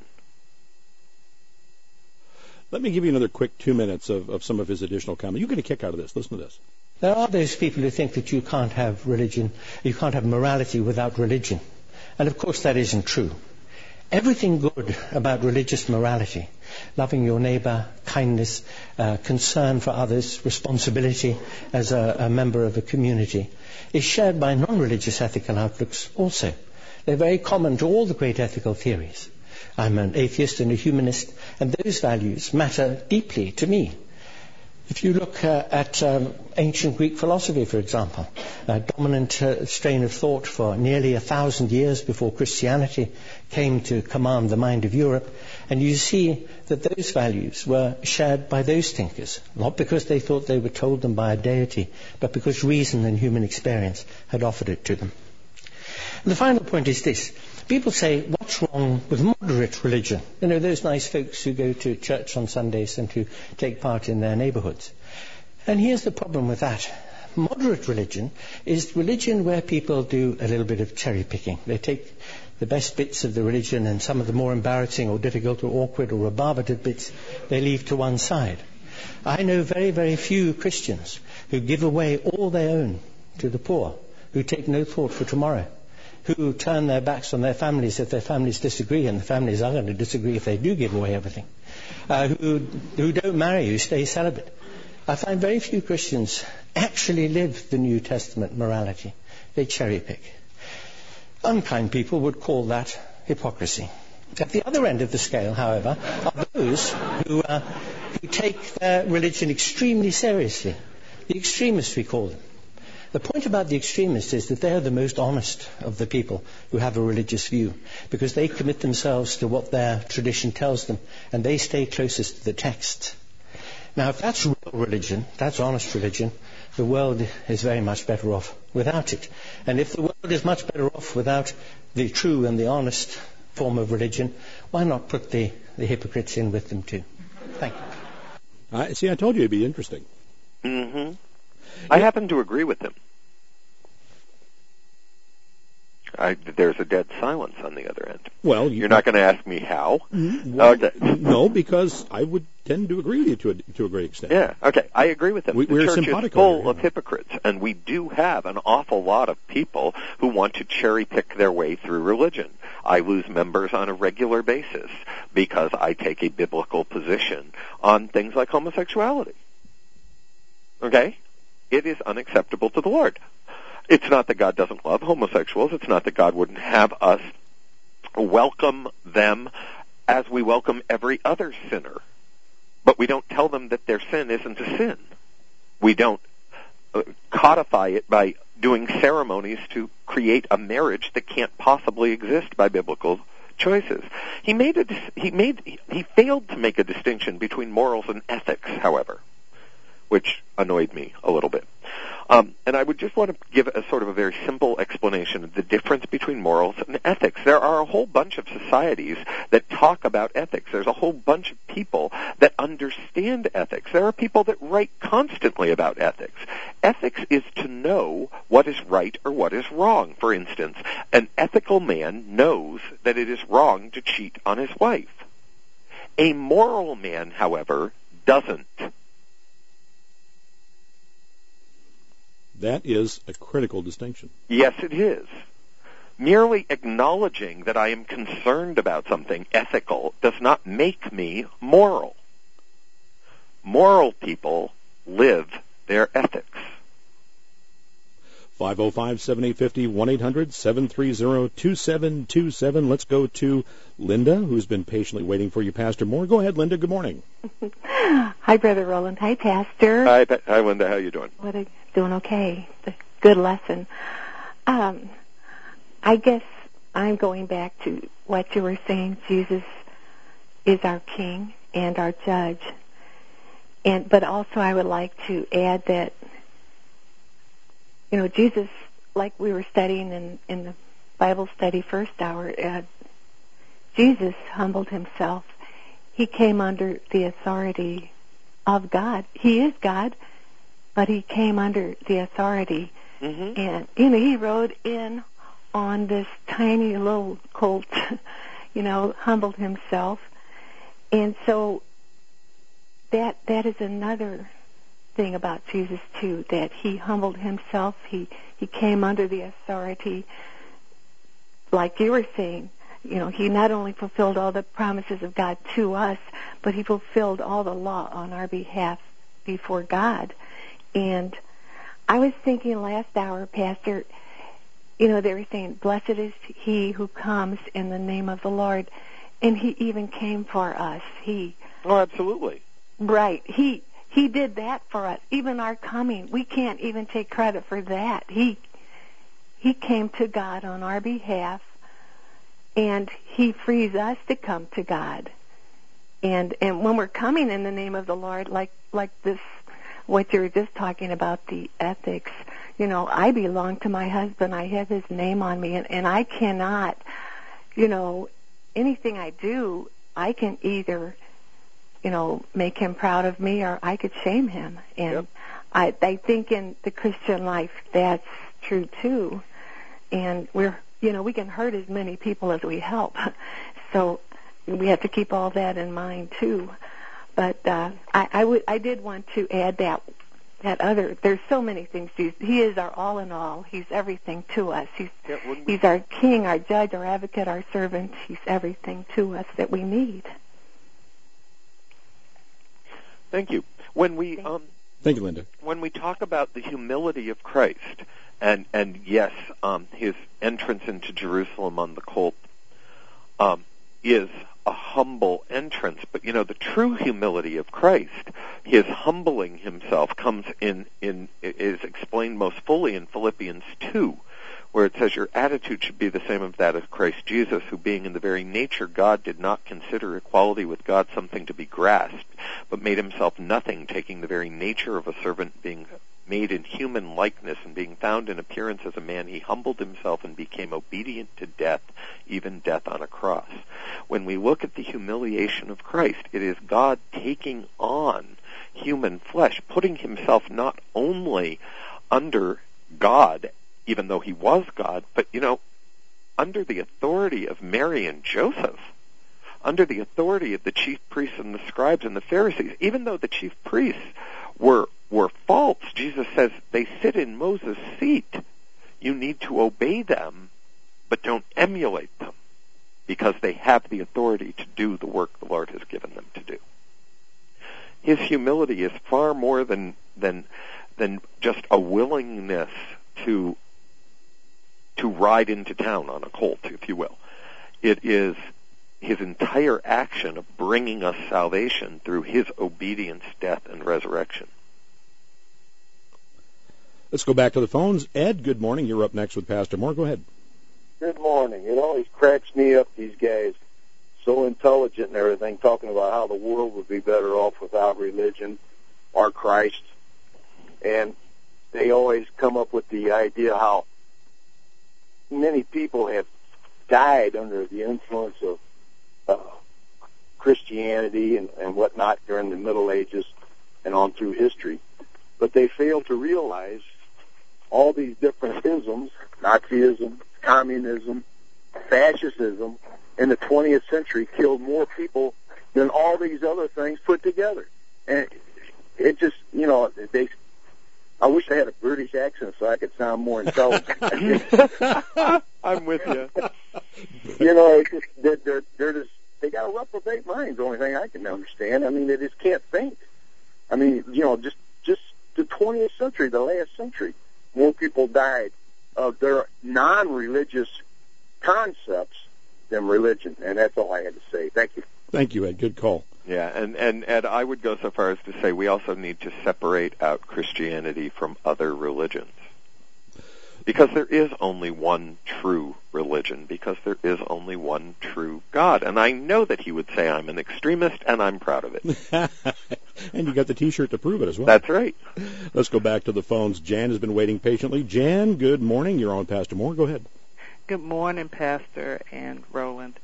[SPEAKER 2] Let me give you another quick two minutes of, of some of his additional comment. You get a kick out of this. Listen to this.
[SPEAKER 16] There are those people who think that you can't have religion, you can't have morality without religion. And of course that isn't true. Everything good about religious morality, loving your neighbor, kindness, uh, concern for others, responsibility as a, a member of a community, is shared by non-religious ethical outlooks also. They're very common to all the great ethical theories. I'm an atheist and a humanist, and those values matter deeply to me. If you look uh, at um, ancient Greek philosophy, for example, a dominant uh, strain of thought for nearly a thousand years before Christianity came to command the mind of Europe, And you see that those values were shared by those thinkers, not because they thought they were told them by a deity, but because reason and human experience had offered it to them. And the final point is this. People say, what's wrong with moderate religion? You know, those nice folks who go to church on Sundays and who take part in their neighborhoods. And here's the problem with that. Moderate religion is religion where people do a little bit of cherry picking. They take the best bits of the religion and some of the more embarrassing or difficult or awkward or rebarbated bits they leave to one side. I know very, very few Christians who give away all they own to the poor, who take no thought for tomorrow, who turn their backs on their families if their families disagree, and the families are going to disagree if they do give away everything, uh, who, who don't marry, who stay celibate. I find very few Christians actually live the New Testament morality. They cherry pick. Unkind people would call that hypocrisy. At the other end of the scale, however, are those who, uh, who take their religion extremely seriously. The extremists, we call them. The point about the extremists is that they are the most honest of the people who have a religious view, because they commit themselves to what their tradition tells them, and they stay closest to the text. Now, if that's real religion, that's honest religion, the world is very much better off without it. And if the world is much better off without the true and the honest form of religion, why not put the, the hypocrites in with them too? Thank you.
[SPEAKER 2] Uh, see, I told you it'd be interesting.
[SPEAKER 3] Mm-hmm. I yeah. happen to agree with him. I, there's a dead silence on the other end.
[SPEAKER 2] Well, you,
[SPEAKER 3] you're not going to ask me how.
[SPEAKER 2] Well,
[SPEAKER 3] okay.
[SPEAKER 2] No, because I would tend to agree with you to a, to a great extent.
[SPEAKER 3] Yeah. Okay. I agree with him.
[SPEAKER 2] We,
[SPEAKER 3] the
[SPEAKER 2] we're
[SPEAKER 3] church
[SPEAKER 2] simpatico
[SPEAKER 3] is full
[SPEAKER 2] here,
[SPEAKER 3] of hypocrites, and we do have an awful lot of people who want to cherry pick their way through religion. I lose members on a regular basis because I take a biblical position on things like homosexuality. Okay? It is unacceptable to the Lord. It's not that God doesn't love homosexuals. It's not that God wouldn't have us welcome them as we welcome every other sinner. But we don't tell them that their sin isn't a sin. We don't uh, codify it by doing ceremonies to create a marriage that can't possibly exist by biblical choices. He made a, he made he failed to make a distinction between morals and ethics, however, which annoyed me a little bit. Um, and I would just want to give a sort of a very simple explanation of the difference between morals and ethics. There are a whole bunch of societies that talk about ethics. There's a whole bunch of people that understand ethics. There are people that write constantly about ethics. Ethics is to know what is right or what is wrong. For instance, an ethical man knows that it is wrong to cheat on his wife. A moral man, however, doesn't.
[SPEAKER 2] That is a critical distinction.
[SPEAKER 3] Yes, it is. Merely acknowledging that I am concerned about something ethical does not make me moral. Moral people live their ethics.
[SPEAKER 2] five oh five, seven eight five oh, one eight hundred, seven three zero, two seven two seven. Let's go to Linda, who's been patiently waiting for you, Pastor Moore. Go ahead, Linda. Good morning.
[SPEAKER 17] Hi, Brother Roland. Hi, Pastor.
[SPEAKER 3] Hi, Hi Linda. How you doing?
[SPEAKER 17] What a, doing okay. It's a good lesson. Um, I guess I'm going back to what you were saying. Jesus is our King and our Judge. And but also I would like to add that, you know, Jesus, like we were studying in, in the Bible study first hour, uh, Jesus humbled himself. He came under the authority of God. He is God, but he came under the authority.
[SPEAKER 3] Mm-hmm.
[SPEAKER 17] And, you know, he rode in on this tiny little colt, you know, humbled himself. And so that that is another thing about Jesus, too, that he humbled himself. He, he came under the authority, like you were saying. You know, he not only fulfilled all the promises of God to us, but he fulfilled all the law on our behalf before God. And I was thinking last hour, Pastor, you know, they were saying, blessed is he who comes in the name of the Lord. And he even came for us. He
[SPEAKER 3] Oh, absolutely.
[SPEAKER 17] Right. He he did that for us. Even our coming, we can't even take credit for that. He he came to God on our behalf, and he frees us to come to God. And and when we're coming in the name of the Lord, like like this, what you were just talking about, the ethics, you know, I belong to my husband. I have his name on me, and, and I cannot, you know, anything I do, I can either, you know, make him proud of me or I could shame him. And yep. I, I think in the Christian life that's true too. And we're, you know, we can hurt as many people as we help. So we have to keep all that in mind too. But uh, I, I, would, I did want to add that that other. There's so many things. He's, he is our all in all. He's everything to us. He's
[SPEAKER 3] yeah,
[SPEAKER 17] he's our king, our judge, our advocate, our servant. He's everything to us that we need.
[SPEAKER 3] Thank you. When we um,
[SPEAKER 2] thank you, Linda.
[SPEAKER 3] When we talk about the humility of Christ, and and yes, um, his entrance into Jerusalem on the colt um, is a humble entrance, but you know the true humility of Christ, his humbling himself, comes in in is explained most fully in Philippians two, where it says your attitude should be the same of that of Christ Jesus, who being in the very nature God did not consider equality with God something to be grasped, but made himself nothing, taking the very nature of a servant, being made in human likeness, and being found in appearance as a man, he humbled himself and became obedient to death, even death on a cross. When we look at the humiliation of Christ, it is God taking on human flesh, putting himself not only under God, even though he was God, but, you know, under the authority of Mary and Joseph, under the authority of the chief priests and the scribes and the Pharisees. Even though the chief priests were were false, Jesus says they sit in Moses' seat. You need to obey them, but don't emulate them, because they have the authority to do the work the Lord has given them to do. His humility is far more than than than just a willingness to to ride into town on a colt, if you will. It is his entire action of bringing us salvation through his obedience, death, and resurrection.
[SPEAKER 2] Let's go back to the phones. Ed, good morning. You're up next with Pastor Moore. Go ahead.
[SPEAKER 18] Good morning. It always cracks me up, these guys, so intelligent and everything, talking about how the world would be better off without religion or Christ. And they always come up with the idea how many people have died under the influence of uh, Christianity and, and whatnot during the Middle Ages and on through history. But they fail to realize all these different isms, Nazism, communism, fascism, in the twentieth century killed more people than all these other things put together. And it just, you know, they, I wish I had a British accent so I could sound more intelligent.
[SPEAKER 3] I'm with you.
[SPEAKER 18] You know, it's just, they're, they're, they're just, they got a reprobate mind, the only thing I can understand. I mean, they just can't think. I mean, you know, just, just the twentieth century, the last century, more people died of their non-religious concepts than religion. And that's all I had to say. Thank you.
[SPEAKER 2] Thank you, Ed. Good call.
[SPEAKER 3] Yeah, and, and Ed, I would go so far as to say we also need to separate out Christianity from other religions. Because there is only one true religion, because there is only one true God. And I know that he would say I'm an extremist, and I'm proud of it.
[SPEAKER 2] And you got the T-shirt to prove it as well.
[SPEAKER 3] That's right.
[SPEAKER 2] Let's go back to the phones. Jan has been waiting patiently. Jan, good morning. You're on Pastor Moore. Go ahead.
[SPEAKER 19] Good morning, Pastor and Roland.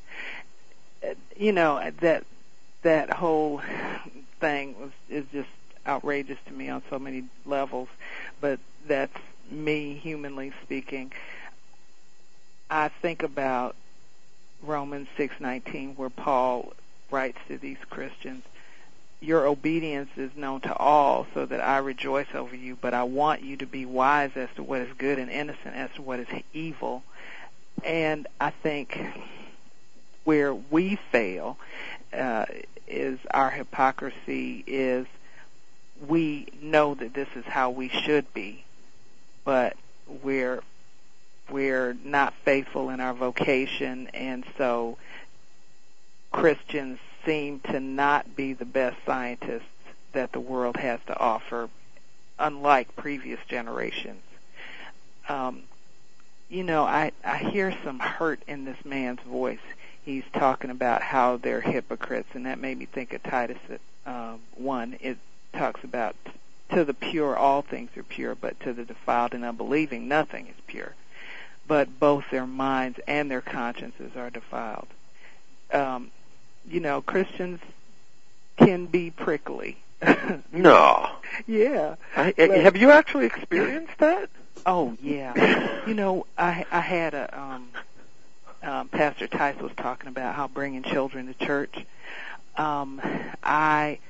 [SPEAKER 19] You know, that that whole thing was, is just outrageous to me on so many levels, but that's me, humanly speaking. I think about Romans six nineteen, where Paul writes to these Christians, your obedience is known to all, so that I rejoice over you, but I want you to be wise as to what is good and innocent as to what is evil. And I think where we fail uh, is our hypocrisy is we know that this is how we should be, but we're we're not faithful in our vocation, and so Christians seem to not be the best scientists that the world has to offer, unlike previous generations. Um, you know, I, I hear some hurt in this man's voice. he's talking about how they're hypocrites, and that made me think of Titus uh, one. It talks about to the pure all things are pure, but to the defiled and unbelieving nothing is pure. But both their minds and their consciences are defiled. Um, you know, Christians can be prickly.
[SPEAKER 3] No.
[SPEAKER 19] Yeah.
[SPEAKER 3] I, I, have you actually experienced that?
[SPEAKER 19] Oh, yeah. You know, I I had a um, um, Pastor Tice was talking about how bringing children to church. Um, I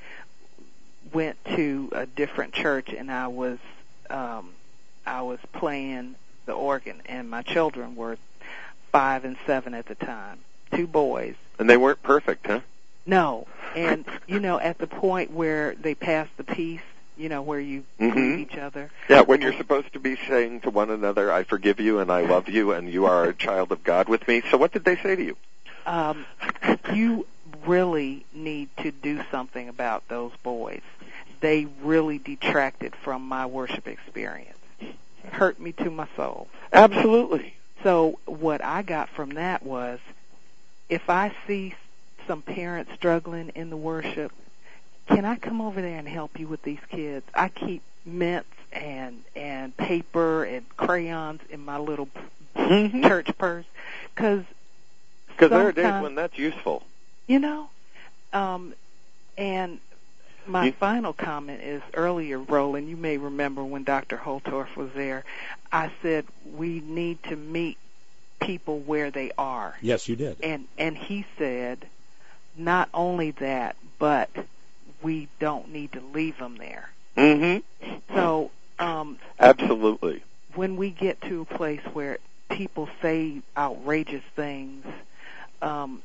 [SPEAKER 19] went to a different church, and I was um, I was playing the organ, and my children were five and seven at the time, two boys.
[SPEAKER 3] And they weren't perfect, huh?
[SPEAKER 19] No. And, you know, at the point where they passed the peace, you know, where you
[SPEAKER 3] mm-hmm.
[SPEAKER 19] greet each other.
[SPEAKER 3] Yeah, when you're supposed to be saying to one another, I forgive you and I love you and you are a child of God with me. So what did they say to you?
[SPEAKER 19] Um, you really need to do something about those boys. They really detracted from my worship experience. Hurt me to my soul.
[SPEAKER 3] Absolutely.
[SPEAKER 19] So what I got from that was, if I see some parents struggling in the worship, can I come over there and help you with these kids? I keep mints and and paper and crayons in my little
[SPEAKER 3] mm-hmm.
[SPEAKER 19] church purse, because
[SPEAKER 3] because there are days when that's useful.
[SPEAKER 19] You know, um, and my you, final comment is earlier, Roland, you may remember when Doctor Holtorf was there, I said we need to meet people where they are.
[SPEAKER 2] Yes, you did.
[SPEAKER 19] And and he said, not only that, but we don't need to leave them there.
[SPEAKER 3] Mm-hmm.
[SPEAKER 19] So, um,
[SPEAKER 3] absolutely.
[SPEAKER 19] When we get to a place where people say outrageous things, um,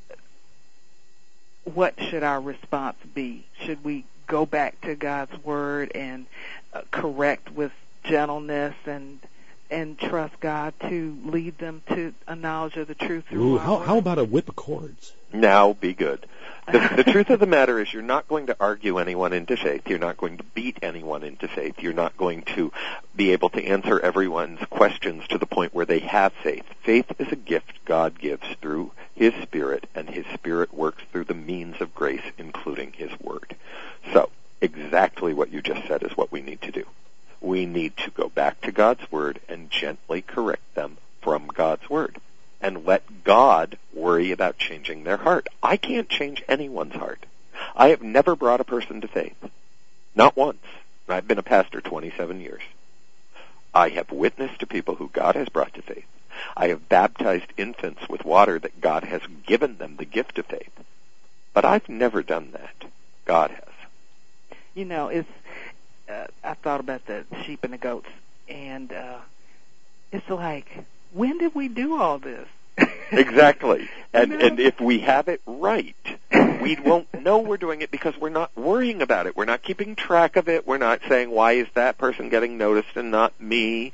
[SPEAKER 19] what should our response be? Should we go back to God's Word and uh, correct with gentleness and and trust God to lead them to a knowledge of the truth through
[SPEAKER 2] Ooh,
[SPEAKER 19] our
[SPEAKER 2] how,
[SPEAKER 19] Word?
[SPEAKER 2] How about a whip of cords?
[SPEAKER 3] Now be good. The, the truth of the matter is you're not going to argue anyone into faith. You're not going to beat anyone into faith. You're not going to be able to answer everyone's questions to the point where they have faith. Faith is a gift God gives through His Spirit, and His Spirit works through the means of grace, including His Word. So, exactly what you just said is what we need to do. We need to go back to God's Word and gently correct them from God's Word. And let God worry about changing their heart. I can't change anyone's heart. I have never brought a person to faith. Not once. I've been a pastor twenty-seven years. I have witnessed to people who God has brought to faith. I have baptized infants with water that God has given them the gift of faith. But I've never done that. God has.
[SPEAKER 19] You know, it's, uh, I thought about the sheep and the goats, and uh, it's like, when did we do all this?
[SPEAKER 3] Exactly. And
[SPEAKER 19] you know?
[SPEAKER 3] And if we have it right, we won't know we're doing it because we're not worrying about it. We're not keeping track of it. We're not saying, why is that person getting noticed and not me?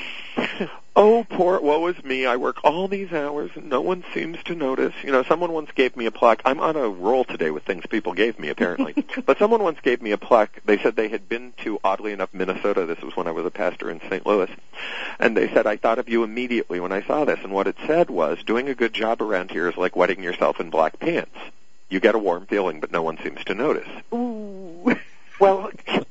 [SPEAKER 3] Oh, poor, woe is me. I work all these hours and no one seems to notice. You know, someone once gave me a plaque. I'm on a roll today with things people gave me, apparently. But someone once gave me a plaque. They said they had been to, oddly enough, Minnesota. This was when I was a pastor in Saint Louis. And they said, I thought of you immediately when I saw this. And what it said was, doing a good job around here is like wetting yourself in black pants. You get a warm feeling, but no one seems to notice.
[SPEAKER 19] Ooh.
[SPEAKER 3] Well,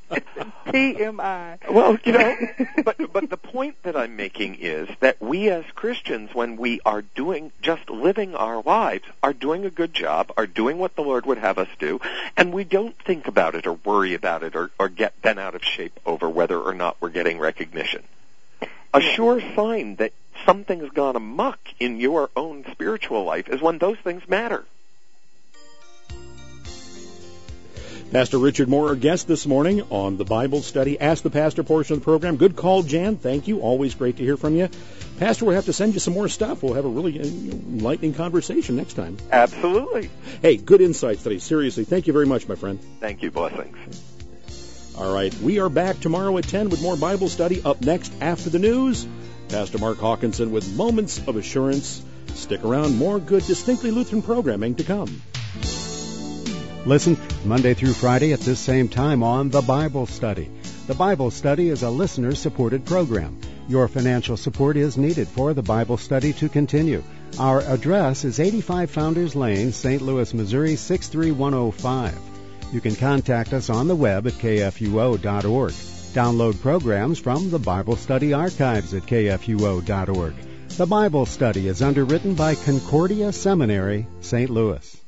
[SPEAKER 19] T M I.
[SPEAKER 3] Well, you know, but but the point that I'm making is that we as Christians, when we are doing, just living our lives, are doing a good job, are doing what the Lord would have us do, and we don't think about it or worry about it or, or get bent out of shape over whether or not we're getting recognition. A sure sign that something's gone amok in your own spiritual life is when those things matter.
[SPEAKER 2] Pastor Richard Moore, our guest this morning on the Bible Study Ask the Pastor portion of the program. Good call, Jan. Thank you. Always great to hear from you. Pastor, we'll have to send you some more stuff. We'll have a really enlightening conversation next time.
[SPEAKER 3] Absolutely.
[SPEAKER 2] Hey, good insights today. Seriously, thank you very much, my friend.
[SPEAKER 3] Thank you. Blessings.
[SPEAKER 2] All right, we are back tomorrow at ten with more Bible study. Up next after the news, Pastor Mark Hawkinson with Moments of Assurance. Stick around. More good, distinctly Lutheran programming to come.
[SPEAKER 1] Listen Monday through Friday at this same time on The Bible Study. The Bible Study is a listener-supported program. Your financial support is needed for The Bible Study to continue. Our address is eighty-five Founders Lane, Saint Louis, Missouri six three one oh five. You can contact us on the web at k f u o dot org. Download programs from the Bible Study Archives at k f u o dot org. The Bible Study is underwritten by Concordia Seminary, Saint Louis.